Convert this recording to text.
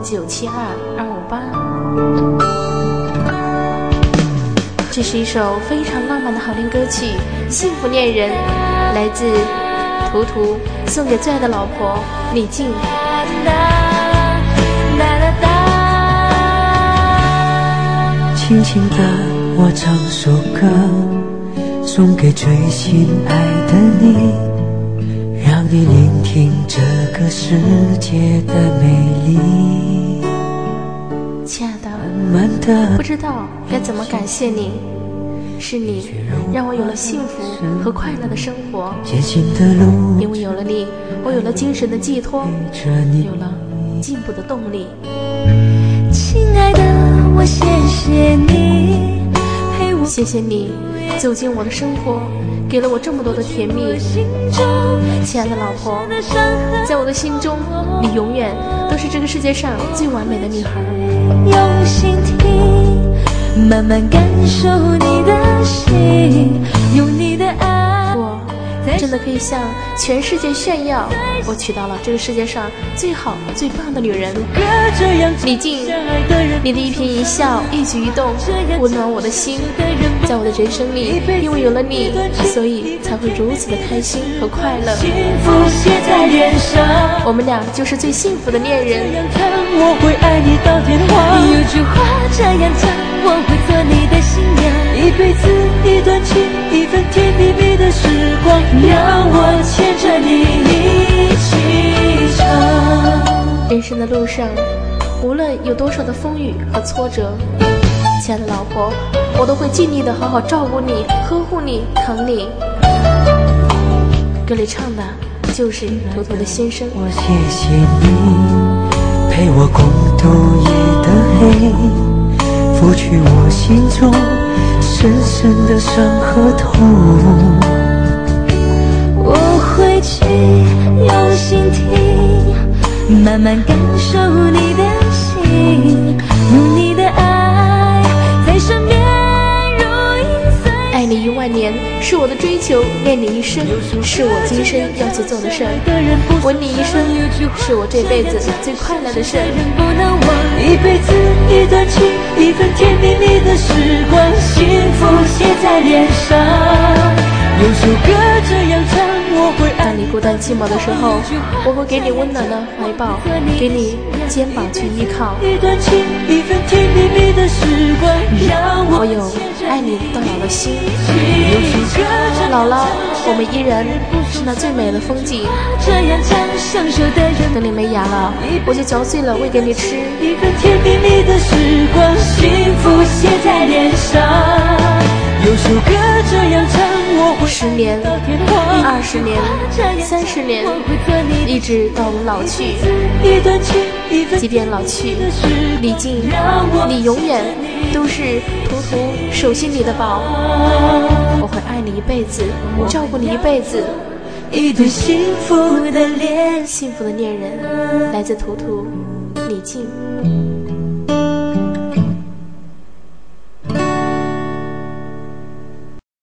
这是一首非常浪漫的好听歌曲《幸福恋人》，来自图图，送给最爱的老婆李静。 轻轻地我唱首歌，送给最心爱的你，让你聆听这个世界的美丽。 亲爱的，不知道该怎么感谢你，是你让我有了幸福和快乐的生活，因为有了你，我有了精神的寄托，有了进步的动力。 亲爱的，我谢谢你陪我， 谢谢你走进我的生活，给了我这么多的甜蜜。亲爱的老婆，在我的心中，你永远都是这个世界上最完美的女孩。 用心听，慢慢感受你的心，用你的爱， 我真的可以向全世界炫耀，我娶到了这个世界上最好最棒的女人。李静，你的一颦一笑，一举一动，温暖我的心。在我的人生里，因为有了你，所以才会如此的开心和快乐。我们俩就是最幸福的恋人。 我会爱你到天荒， 有句话这样讲，我会做你的新娘， 一辈子一段情，一份甜蜜蜜的时光，让我牵着你一起唱。 人生的路上，无论有多少的风雨和挫折，亲爱的老婆，我都会尽力的好好照顾你，呵护你，疼你。歌里唱的就是图图的先生。 我谢谢你陪我共度夜的黑，拂去我心中深深的伤和痛。 我会去用心听，慢慢感受你的心，用你的爱在身边如影随形。 爱你10000年是我的追求，恋你一生是我今生要去做的事，吻你一生是我这辈子最快乐的事。 一辈子一段情，一份甜蜜蜜的时光，幸福写在脸上。有首歌这样唱，我会当你孤单寂寞的时候，我会给你温暖的怀抱，给你肩膀去依靠。 一段情，一份甜蜜蜜的时光，让我有爱你到老的心。老了，我们依然是那最美的风景。等你没牙了，我就嚼碎了喂给你吃。 一份甜蜜蜜的时光，幸福写在脸上。有首歌这样唱，我会 10年、20年、30年，一直到我们老去。即便老去，李静，你永远都是图图手心里的宝。我会爱你一辈子，照顾你一辈子。 一对幸福的恋， 幸福的恋人，来自图图，李静。